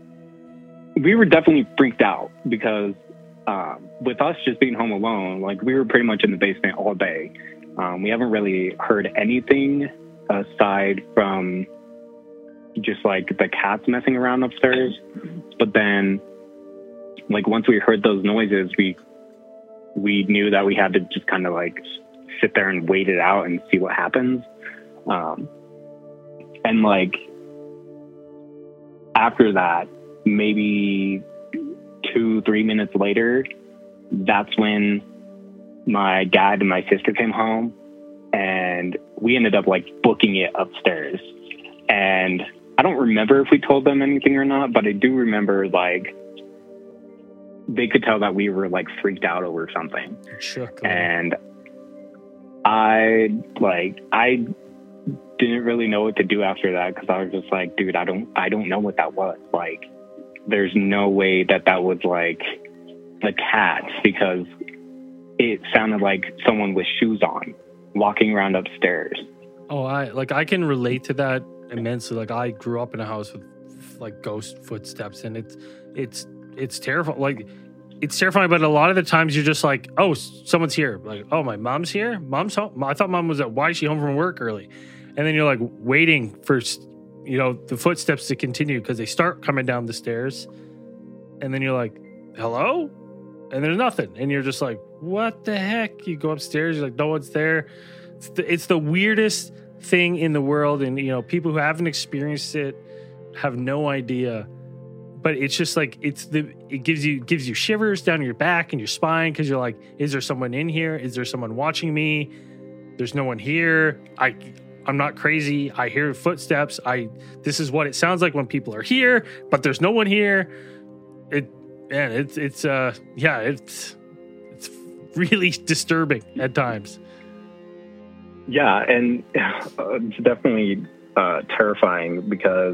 we were definitely freaked out, because um, with us just being home alone, like we were pretty much in the basement all day. Um, we haven't really heard anything aside from just like the cats messing around upstairs. But then like once we heard those noises, we we knew that we had to just kind of like sit there and wait it out and see what happens. Um, and like after that, maybe two, three minutes later, that's when my dad and my sister came home, and we ended up like booking it upstairs. And I don't remember if we told them anything or not, but I do remember like they could tell that we were like freaked out over something. Shook. And I like I didn't really know what to do after that, because I was just like, dude, I don't I don't know what that was. Like, there's no way that that was like the cats, because it sounded like someone with shoes on walking around upstairs. Oh, I like I can relate to that immensely. Like I grew up in a house with like ghost footsteps, and it's it's it's terrifying. Like it's terrifying, but a lot of the times you're just like, oh, someone's here. Like, oh, my mom's here. Mom's home. I thought mom was at. Why is she home from work early? And then you're like waiting for, you know, the footsteps to continue, because they start coming down the stairs, and then you're like, hello, and there's nothing. And you're just like, what the heck? You go upstairs, you're like, no one's there. It's the, it's the weirdest thing in the world. And, you know, people who haven't experienced it have no idea. But it's just like, it's the, it gives you, gives you shivers down your back and your spine. Cause you're like, is there someone in here? Is there someone watching me? There's no one here. I, I'm not crazy. I hear footsteps. I, this is what it sounds like when people are here, but there's no one here. It, man, it's, it's, uh, yeah, it's, it's really disturbing at times. Yeah. And uh, it's definitely uh, terrifying because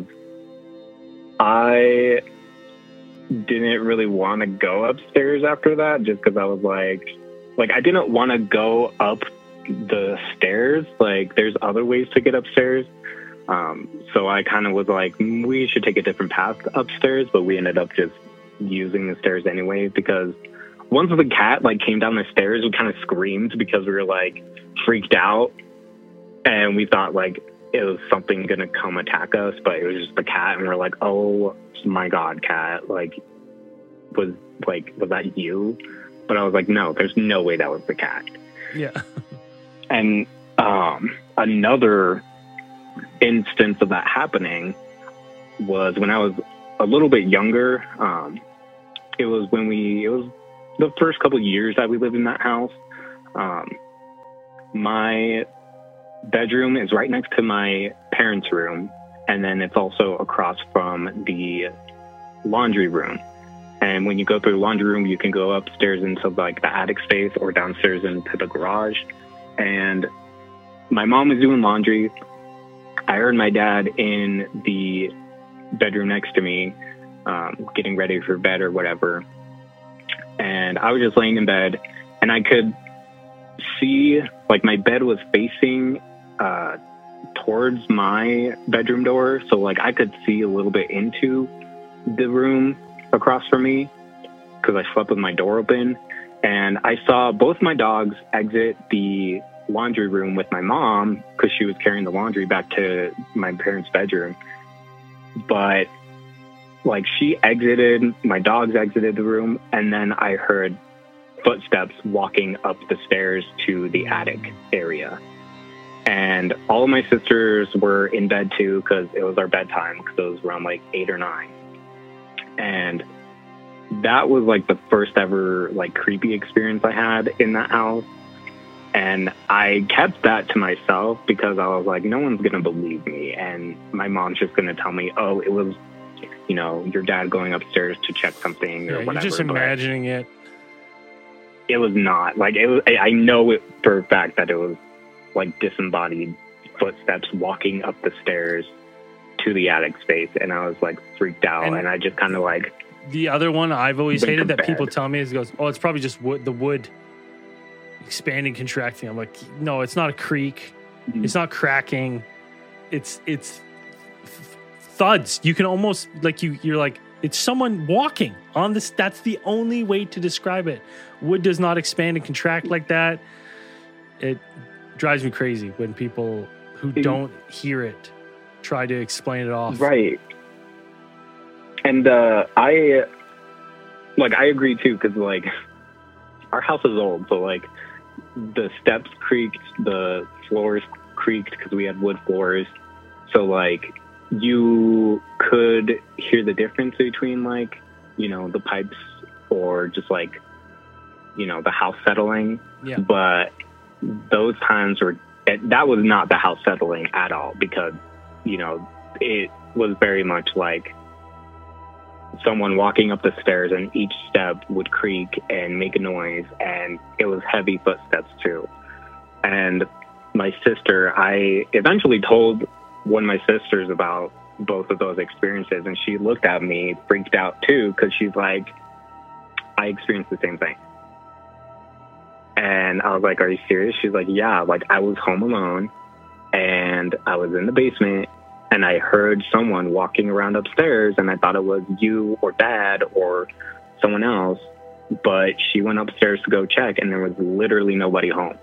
I didn't really want to go upstairs after that just because I was like, like, I didn't want to go up the stairs. Like, there's other ways to get upstairs. Um, so I kind of was like, we should take a different path upstairs, but we ended up just using the stairs anyway because once the cat like came down the stairs, we kind of screamed because we were like freaked out and we thought like it was something gonna come attack us, but it was just the cat, and we're like, oh my god, cat, like was like was that you? But I was like, no, there's no way that was the cat. Yeah. And um, another instance of that happening was when I was a little bit younger. Um, it was when we, it was the first couple of years that we lived in that house. Um, my bedroom is right next to my parents' room, and then it's also across from the laundry room. And when you go through the laundry room, you can go upstairs into like the attic space or downstairs into the garage. And my mom was doing laundry. I heard my dad in the bedroom next to me, um, getting ready for bed or whatever. And I was just laying in bed, and I could see, like, my bed was facing uh, towards my bedroom door. So, like, I could see a little bit into the room across from me because I slept with my door open. And I saw both my dogs exit the laundry room with my mom because she was carrying the laundry back to my parents' bedroom. But, like, she exited, my dogs exited the room, and then I heard footsteps walking up the stairs to the attic area. And all of my sisters were in bed, too, because it was our bedtime, because it was around, like, eight or nine. And that was like the first ever like creepy experience I had in that house. And I kept that to myself because I was like, no one's going to believe me. And my mom's just going to tell me, oh, it was, you know, your dad going upstairs to check something Yeah, or whatever. you're just imagining it. It was not. Like, it was, I know it for a fact that it was like disembodied footsteps walking up the stairs to the attic space. And I was like freaked out. And, and I just kind of like, the other one I've always hated that bed. people tell me is goes, oh, it's probably just wood, the wood expanding, contracting. I'm like, no, it's not a creak. Mm-hmm. It's not cracking. It's, it's thuds. You can almost like you, you're like, it's someone walking on this. That's the only way to describe it. Wood does not expand and contract like that. It drives me crazy when people who don't hear it try to explain it off. Right. And uh, I, like, I agree, too, because, like, our house is old. So, like, the steps creaked, the floors creaked because we had wood floors. So, like, you could hear the difference between, like, you know, the pipes or just, like, you know, the house settling. Yeah. But those times were, it, that was not the house settling at all because, you know, it was very much like someone walking up the stairs, and each step would creak and make a noise, and it was heavy footsteps too. And my sister, I eventually told one of my sisters about both of those experiences, and she looked at me freaked out too because she's like, I experienced the same thing. And I was like, are you serious? She's like, yeah, like I was home alone and I was in the basement and I heard someone walking around upstairs, and I thought it was you or dad or someone else. But she went upstairs to go check, and there was literally nobody home.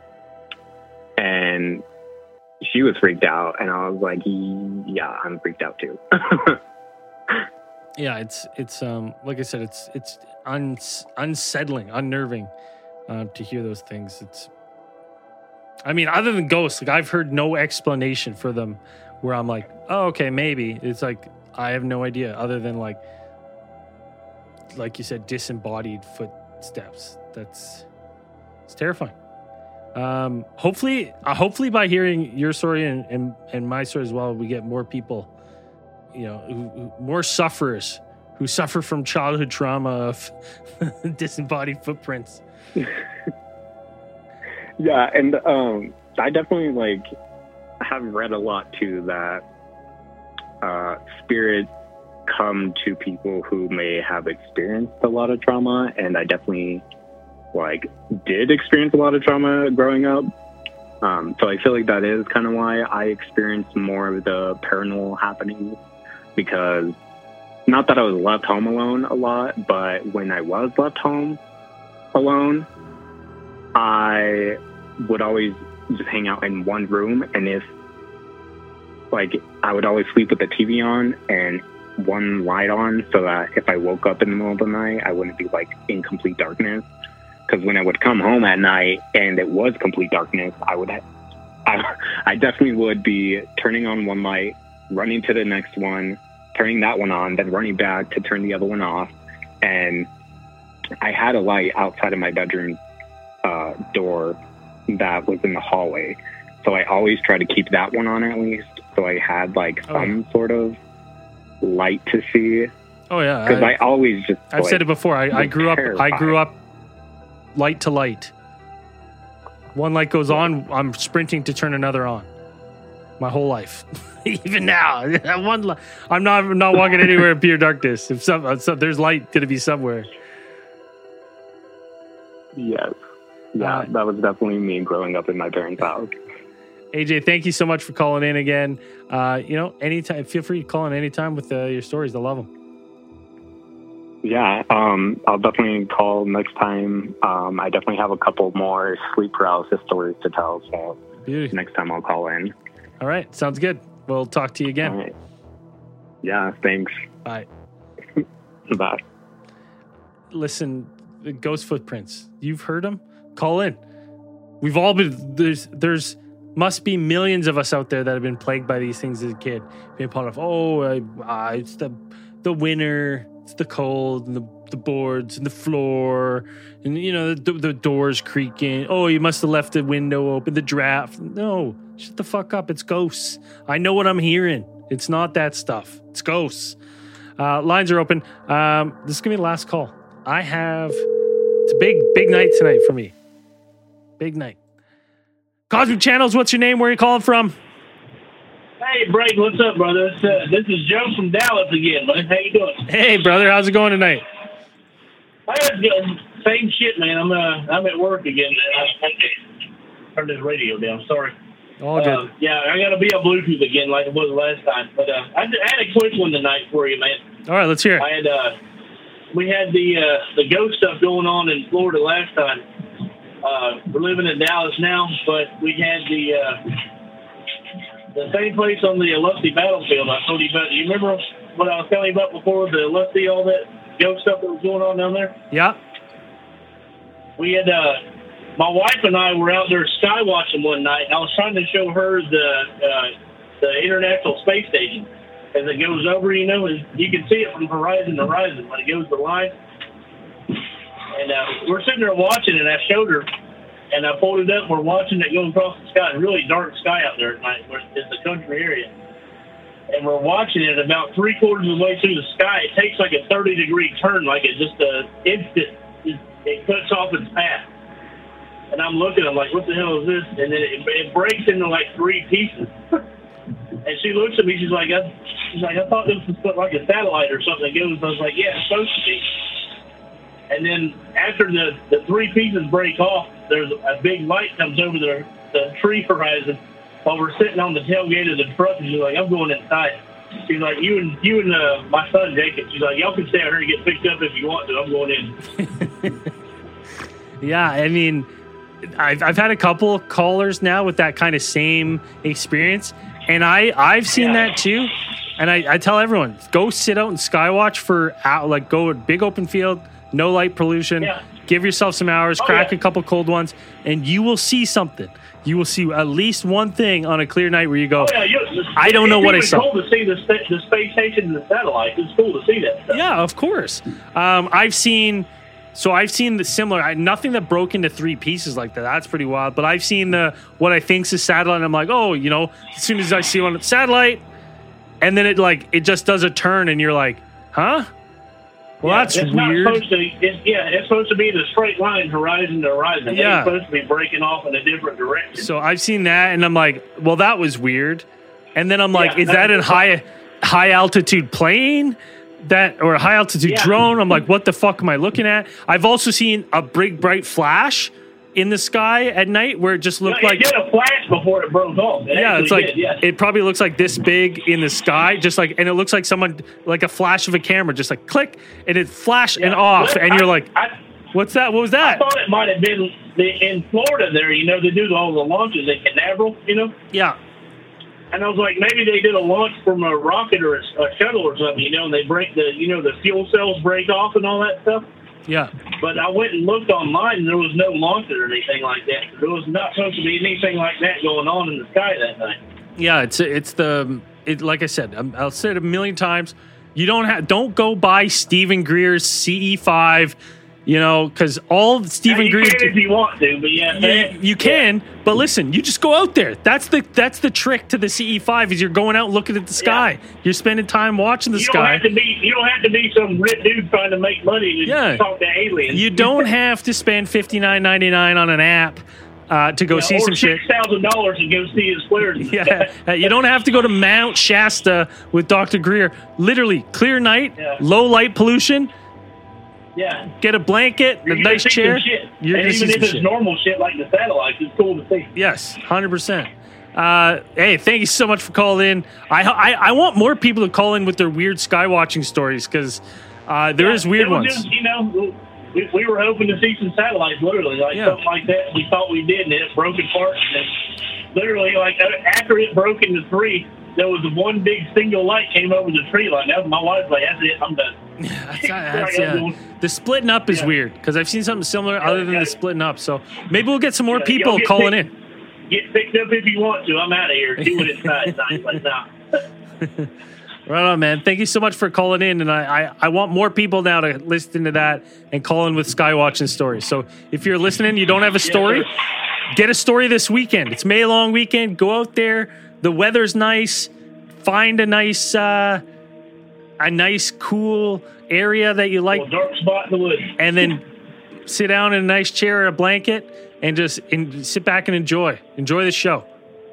And she was freaked out, and I was like, yeah, I'm freaked out too. Yeah, it's it's um like I said, it's it's uns, unsettling, unnerving uh, to hear those things. It's, I mean, other than ghosts, like I've heard no explanation for them where I'm like, oh, okay, maybe. It's like I have no idea other than like, like you said, disembodied footsteps. That's it's terrifying. Um, hopefully, uh, hopefully by hearing your story and, and and my story as well, we get more people, you know, who, who, more sufferers who suffer from childhood trauma of disembodied footprints. Yeah, and um, I definitely like have read a lot too that uh, spirits come to people who may have experienced a lot of trauma, and I definitely like did experience a lot of trauma growing up. Um, so I feel like that is kind of why I experienced more of the paranormal happenings, because not that I was left home alone a lot, but when I was left home alone, I would always just hang out in one room. And if like, I would always sleep with the T V on and one light on so that if I woke up in the middle of the night, I wouldn't be like in complete darkness. Because when I would come home at night and it was complete darkness, I would, I, I definitely would be turning on one light, running to the next one, turning that one on, then running back to turn the other one off. And I had a light outside of my bedroom uh, door that was in the hallway. So I always try to keep that one on at least. So I had like oh. some sort of light to see. Oh yeah. Because I, I always just, I've like, said it before. I, I grew up, terrified. I grew up light to light. One light goes on, I'm sprinting to turn another on. My whole life, even now, one li- I'm not I'm not walking anywhere in pure darkness. If some, so there's light going to be somewhere. Yes, yeah, Uh, that was definitely me growing up in my parents' house. A J, thank you so much for calling in again. Uh, you know, anytime, feel free to call in anytime with uh, your stories. I love them. Yeah, um, I'll definitely call next time. Um, I definitely have a couple more sleep paralysis stories to tell, so Beauty. next time I'll call in. All right, sounds good. We'll talk to you again. All right. Yeah, thanks. Bye. Bye. Listen, the ghost footprints. You've heard them? Call in. We've all been there's there's must be millions of us out there that have been plagued by these things as a kid. Being part of oh, uh, uh, it's the the winter, it's the cold, and the the boards and the floor, and you know the, the doors creaking. Oh, you must have left the window open. The draft. No, shut the fuck up. It's ghosts. I know what I'm hearing. It's not that stuff. It's ghosts. Uh, lines are open. Um, this is gonna be the last call. I have. It's a big, big night tonight for me. Big night. Cosmic Channels, what's your name? Where are you calling from? Hey, Braden, what's up, brother? It's, uh, this is Joe from Dallas again, man. How you doing? Hey, brother. How's it going tonight? Hey, it's good. Same shit, man. I'm uh, I'm at work again. Man. I, I turn this radio down. Sorry. All good. Uh, yeah, I got to be on Bluetooth again like it was last time. But uh, I, I had a quick one tonight for you, man. All right, let's hear it. I had uh, we had the uh, the ghost stuff going on in Florida last time. Uh, we're living in Dallas now, but we had the uh, the same place on the Lusty battlefield I told you about. Do you remember what I was telling you about before, the Lusty, all that ghost stuff that was going on down there? Yeah. We had, uh, my wife and I were out there sky watching one night, and I was trying to show her the uh, the International Space Station as it goes over, you know, and you can see it from horizon to horizon when it goes to line. And uh, we're sitting there watching it. I showed her, and I pulled it up. We're watching it going across the sky. It's really dark sky out there at night. It's a country area. And we're watching it about three quarters of the way through the sky. It takes like a thirty degree turn, like it just a instant. It, it cuts off its path. And I'm looking, I'm like, what the hell is this? And then it, it breaks into like three pieces. And she looks at me, she's like, I, she's like, I thought this was like a satellite or something that goes. I was like, yeah, it's supposed to be. And then after the, the three pieces break off, there's a big light comes over the, the tree horizon while we're sitting on the tailgate of the truck. And she's like, I'm going inside. She's like, you and you and uh, my son Jacob. She's like, y'all can stay out here and get picked up if you want to. I'm going in. Yeah, I mean, I've I've had a couple callers now with that kind of same experience, and I I've seen Yeah. that too. And I, I tell everyone, go sit out and skywatch for, uh, like, go at big open field, no light pollution. Yeah. Give yourself some hours, Oh, crack yeah. a couple cold ones, and you will see something. You will see at least one thing on a clear night where you go, Oh, yeah, you, I don't know it's what I even saw. cool to see the, sta- the space station and the satellites. It's cool to see that stuff. Yeah, of course. Um, I've seen, so I've seen the similar, I, nothing that broke into three pieces like that. That's pretty wild. But I've seen the what I think's a satellite. And I'm like, oh, you know, as soon as I see one satellite, and then it like it just does a turn, and you're like, huh? Well, Yeah, that's it's weird. Not supposed to, it's, yeah, it's supposed to be the straight line, horizon to horizon. Yeah. It's supposed to be breaking off in a different direction. So I've seen that, and I'm like, well, that was weird. And then I'm like, Yeah, is that in high high altitude plane? That or a high altitude Yeah. drone? I'm like, what the fuck am I looking at? I've also seen a big bright flash in the sky at night where it just No, looked it like did a flash before it broke off. It yeah, actually it's like did, yes. it probably looks like this big in the sky, just like, and it looks like someone like a flash of a camera, just like click, and it flashed and Yeah. off, But and you're I- like, I, what's that? What was I that? thought it might have been the, in Florida there. You know, they do all the launches at Canaveral. You know. Yeah, And I was like, maybe they did a launch from a rocket or a, a shuttle or something, you know, and they break the, you know, the fuel cells break off and all that stuff. yeah. But I went and looked online, and there was no launch or anything like that. There was not supposed to be anything like that going on in the sky that night. Yeah, it's it's the it like I said, I'm, I'll say it a million times. You don't have don't go buy Stephen Greer's C E five, you know, because all Stephen you Greer can if you want to, but yeah, you, you can, but listen, you just go out there. That's the that's the trick to the C E five is you're going out looking at the sky. You're spending time watching the You don't sky. have to be you don't have to be some rich dude trying to make money to Yeah. talk to aliens. You don't have to spend fifty-nine ninety-nine on an app uh, to go see some or shit. six thousand dollars to go see his flares. in the Yeah, sky. uh, you don't have to go to Mount Shasta with Doctor Greer. Literally, clear night, Yeah. low light pollution. Yeah. Get a blanket, a You're gonna nice see some chair. shit. You're and gonna see even if some it's shit. normal shit like the satellites, it's cool to see. Yes, one hundred percent. Uh, hey, thank you so much for calling in. I, I I want more people to call in with their weird sky watching stories because uh, there Yeah, is weird it was ones. Just, you know, we, we were hoping to see some satellites, literally, like Yeah. something like that. We thought we did, and it broke apart. And it, literally, like uh, after it broke into three, there was one big single light came over the tree line. That was my wife's like, "That's it, I'm done." That's, that's, yeah. The splitting up is Yeah. weird because I've seen something similar Yeah, other than yeah. the splitting up. So maybe we'll get some more Yeah, people you'll get calling picked- in. Get picked up if you want to. I'm out of here. See what it's nice. He's like, nah. Right on, man. Thank you so much for calling in. And I, I, I want more people now to listen to that and call in with Skywatching stories. So if you're listening, you don't have a story, get a story this weekend. It's May long weekend. Go out there. The weather's nice. Find a nice, uh, a nice, cool area that you like. Well, dark spot in the woods. And then sit down in a nice chair or a blanket and just in, sit back and enjoy. Enjoy the show.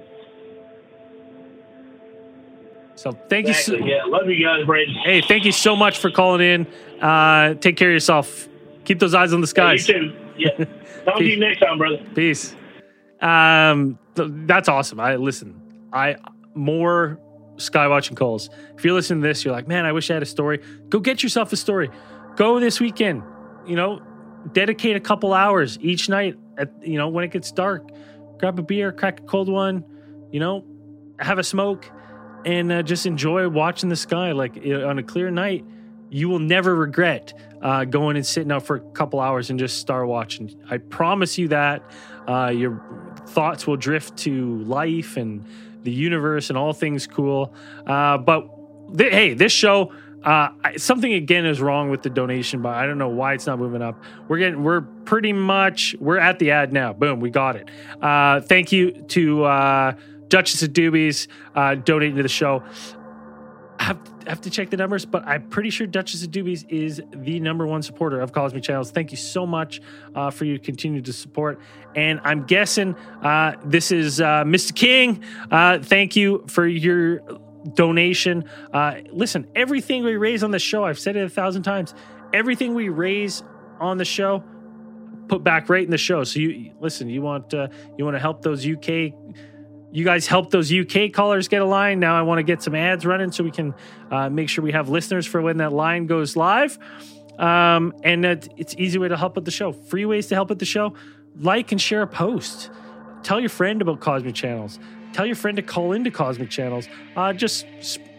So thank Exactly. you. So, Yeah, love you guys, Brandon. hey, thank you so much for calling in. Uh, take care of yourself. Keep those eyes on the Yeah, you skies. too. Yeah. Talk to you next time, brother. Peace. Um, th- that's awesome. I listen. I more skywatching calls. If you're listening to this, you're like, man, I wish I had a story. Go get yourself a story. Go this weekend. You know, dedicate a couple hours each night. At you know when it gets dark, grab a beer, crack a cold one. You know, have a smoke, and uh, just enjoy watching the sky. Like you know, on a clear night, you will never regret uh, going and sitting out for a couple hours and just star watching. I promise you that uh, your thoughts will drift to life and the universe and all things cool. Uh, but th- hey, this show, uh, I- something again is wrong with the donation, but I don't know why it's not moving up. We're getting, we're pretty much, we're at the ad now. Boom, we got it. Uh, thank you to uh, Duchess of Doobies uh, donating to the show. I have, I have to check the numbers, but I'm pretty sure Duchess of Doobies is the number one supporter of Cosmic Channels. Thank you so much uh, for your continued support. And I'm guessing uh, this is uh, Mister King. Uh, thank you for your donation. Uh, listen, everything we raise on the show, I've said it a thousand times, everything we raise on the show, put back right in the show. So you listen, you want uh, you want to help those U K. You guys help those U K callers get a line. Now I want to get some ads running so we can uh, make sure we have listeners for when that line goes live. Um, and it, it's an easy way to help with the show. Free ways to help with the show. Like and share a post. Tell your friend about Cosmic Channels. Tell your friend to call into Cosmic Channels. Uh, just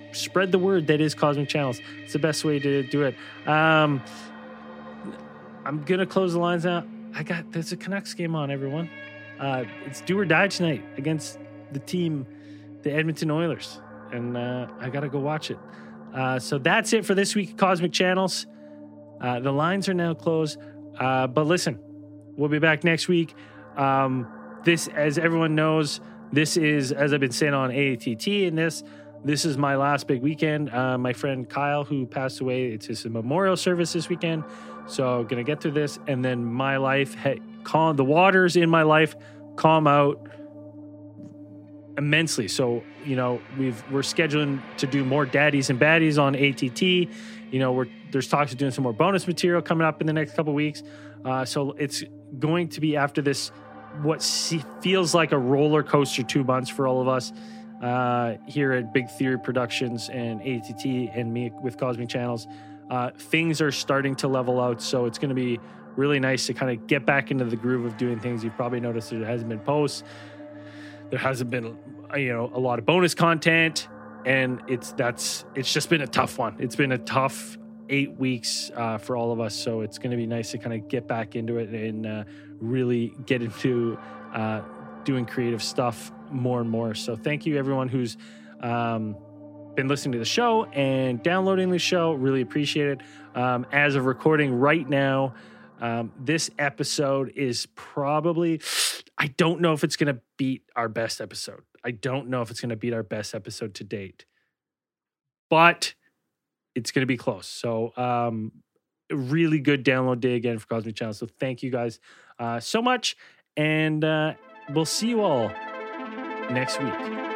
spread the word that is Cosmic Channels. It's the best way to do it. Um, I'm going to close the lines out. I got, there's a Canucks game on, everyone. Uh, it's do or die tonight against the team, the Edmonton Oilers. And uh, I got to go watch it. Uh, so that's it for this week, Cosmic Channels. Uh, the lines are now closed. Uh, but listen, we'll be back next week. Um, this, as everyone knows, this is, as I've been saying on A A T T, and this, this is my last big weekend. Uh, my friend Kyle, who passed away, it's his memorial service this weekend. So going to get through this, and then my life, hey, calm, the waters in my life calm out immensely. So, you know, we've, we're scheduling to do more daddies and baddies on A T T. You know, we're, there's talks of doing some more bonus material coming up in the next couple of weeks. Uh, so it's going to be after this, what see, feels like a roller coaster two months for all of us uh, here at Big Theory Productions and A T T and me with Cosmic Channels. Uh, things are starting to level out. So it's going to be really nice to kind of get back into the groove of doing things. You've probably noticed there hasn't been posts. There hasn't been, you know, a lot of bonus content, and it's that's it's just been a tough one. It's been a tough eight weeks uh, for all of us. So it's going to be nice to kind of get back into it and uh, really get into uh, doing creative stuff more and more. So thank you, everyone who's um, been listening to the show and downloading the show. Really appreciate it. Um, as of recording right now, Um, this episode is probably, I don't know if it's going to beat our best episode. I don't know if it's going to beat our best episode to date, but it's going to be close. So, um, a really good download day again for Cosmic Channel. So thank you guys uh, so much. And uh, we'll see you all next week.